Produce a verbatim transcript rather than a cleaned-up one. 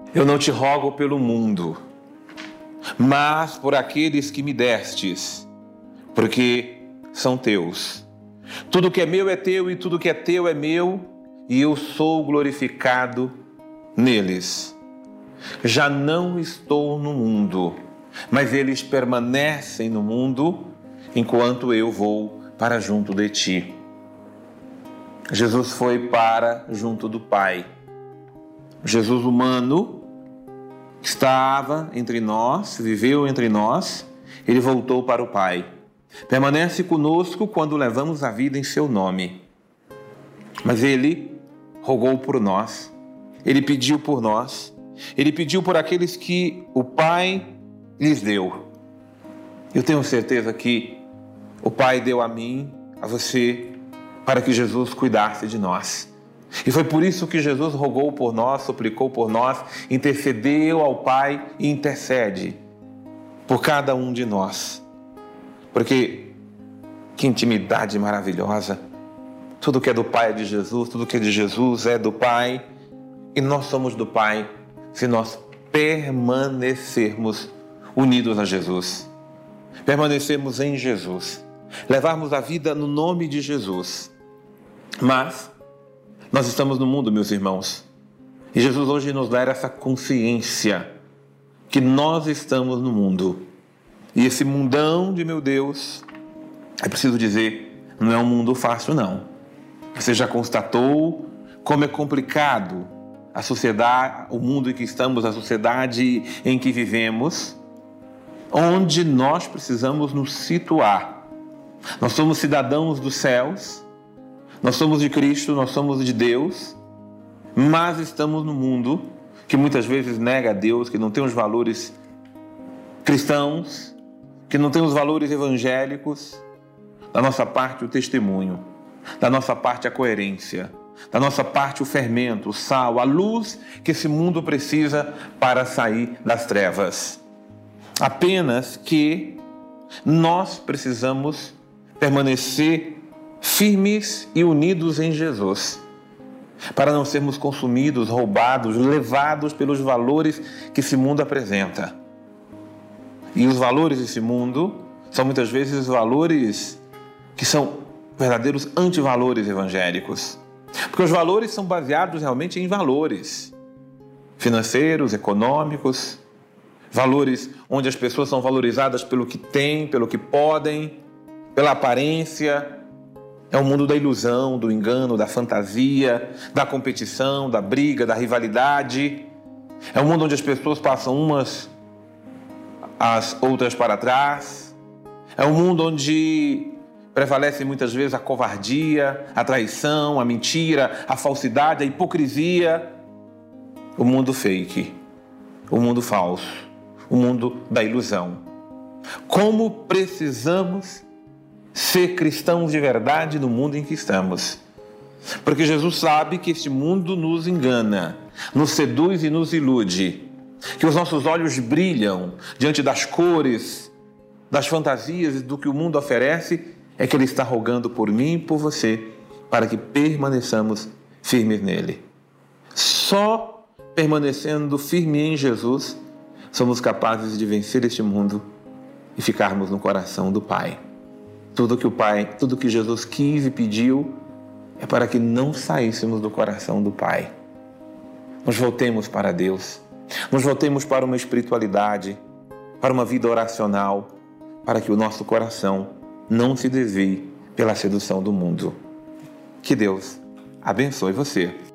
Eu não te rogo pelo mundo, mas por aqueles que me destes, porque são teus. Tudo que é meu é teu e tudo que é teu é meu, e eu sou glorificado neles. Já não estou no mundo, mas eles permanecem no mundo enquanto eu vou para junto de ti. Jesus foi para junto do Pai. Jesus humano estava entre nós, viveu entre nós, ele voltou para o Pai. Permanece conosco quando levamos a vida em seu nome. Mas ele rogou por nós, ele pediu por nós, ele pediu por aqueles que o Pai lhes deu. Eu tenho certeza que o Pai deu a mim, a você, para que Jesus cuidasse de nós. E foi por isso que Jesus rogou por nós, suplicou por nós, intercedeu ao Pai e intercede por cada um de nós. Porque que intimidade maravilhosa. Tudo que é do Pai é de Jesus, tudo que é de Jesus é do Pai. E nós somos do Pai se nós permanecermos unidos a Jesus. Permanecermos em Jesus. Levarmos a vida no nome de Jesus. Mas nós estamos no mundo, meus irmãos. E Jesus hoje nos dá essa consciência que nós estamos no mundo. E esse mundão de meu Deus, é preciso dizer, não é um mundo fácil, não. Você já constatou como é complicado a sociedade, o mundo em que estamos, a sociedade em que vivemos, onde nós precisamos nos situar. Nós somos cidadãos dos céus, nós somos de Cristo, nós somos de Deus, mas estamos no mundo que muitas vezes nega a Deus, que não tem os valores cristãos, que não tem os valores evangélicos. Da nossa parte, o testemunho, da nossa parte, a coerência, da nossa parte, o fermento, o sal, a luz que esse mundo precisa para sair das trevas. Apenas que nós precisamos permanecer firmes e unidos em Jesus, para não sermos consumidos, roubados, levados pelos valores que esse mundo apresenta. E os valores desse mundo são muitas vezes valores que são verdadeiros antivalores evangélicos. Porque os valores são baseados realmente em valores financeiros, econômicos, valores onde as pessoas são valorizadas pelo que têm, pelo que podem, pela aparência. É o mundo da ilusão, do engano, da fantasia, da competição, da briga, da rivalidade. É um mundo onde as pessoas passam umas as outras para trás. É um mundo onde prevalece muitas vezes a covardia, a traição, a mentira, a falsidade, a hipocrisia. O mundo fake, o mundo falso, o mundo da ilusão. Como precisamos ser cristãos de verdade no mundo em que estamos. Porque Jesus sabe que este mundo nos engana, nos seduz e nos ilude. Que os nossos olhos brilham diante das cores, das fantasias e do que o mundo oferece. É que Ele está rogando por mim e por você, para que permaneçamos firmes nele. Só permanecendo firme em Jesus, somos capazes de vencer este mundo e ficarmos no coração do Pai. Tudo que o Pai, tudo que Jesus quis e pediu é para que não saíssemos do coração do Pai. Nos voltemos para Deus, nos voltemos para uma espiritualidade, para uma vida oracional, para que o nosso coração não se desvie pela sedução do mundo. Que Deus abençoe você.